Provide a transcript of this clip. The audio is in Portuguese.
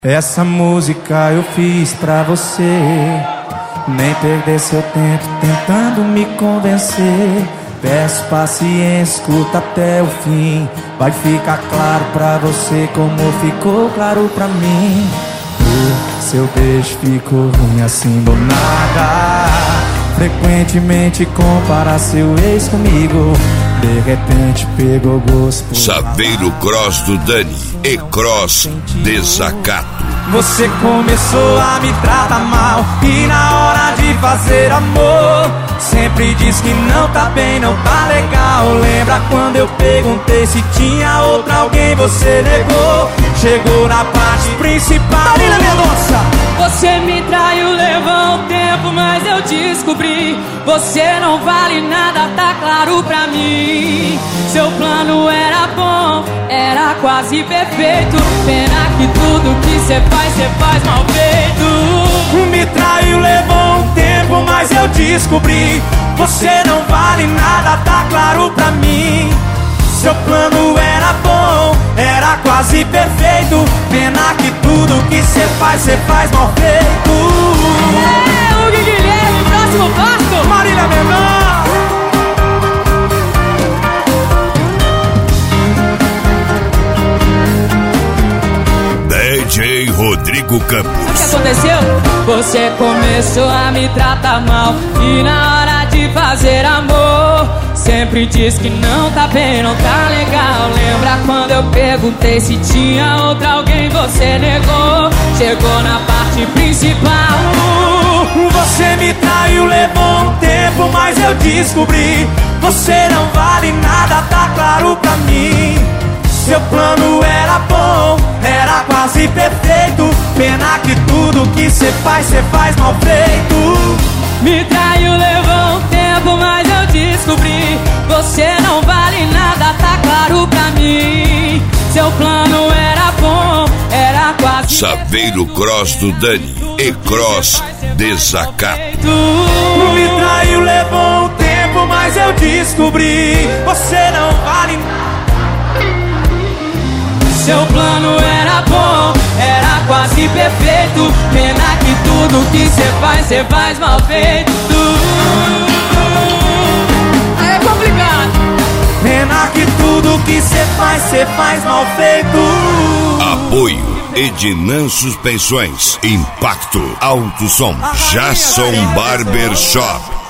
Essa música eu fiz pra você, nem perder seu tempo tentando me convencer. Peço paciência, escuta até o fim, vai ficar claro pra você como ficou claro pra mim. O seu beijo ficou ruim assim do nada, frequentemente compara seu ex comigo. De repente pegou gosto por Saveiro Cross do Dani e Cross Desacato. Você começou a me tratar mal e na hora de fazer amor sempre diz que não tá bem, não tá legal. Lembra quando eu perguntei se tinha outra alguém, você negou. Chegou na parte principal. Marília Mendonça! Você me traiu, levou um tempo, mas eu descobri. Você não vale nada, tá claro pra mim. Seu plano era bom, era quase perfeito. Pena que tudo que cê faz mal feito. Me traiu, levou um tempo, mas eu descobri. Você não vale nada, tá claro pra mim. Seu plano era bom, era quase perfeito. Pena que tudo que cê faz mal feito. É, Hugo Guilherme, próximo passo. Marília Mendonça. DJ Rodrigo Campos. O que aconteceu? Você começou a me tratar mal e na hora de fazer amor sempre diz que não tá bem, não tá legal. Lembra quando eu perguntei se tinha outra alguém, você negou. Chegou na parte principal. Você me traiu, levou um tempo, mas eu descobri. Você não vale nada, tá claro pra mim. Seu plano era bom, era quase perfeito. Pena que tudo que cê faz mal feito. Me traiu, levou um tempo, mas eu descobri. Você não vale nada, tá claro pra mim. Seu plano era bom, era quase Saveiro Cross do Dani e Cross Desacato. Me traiu, levou um tempo, mas eu descobri. Você não vale nada. Seu plano era bom, era quase perfeito. Pena que tudo que cê faz mal feito. É complicado. Pena que tudo que cê faz mal feito. Apoio Ednan Suspensões, Impacto, Alto Som, Jason Barbershop.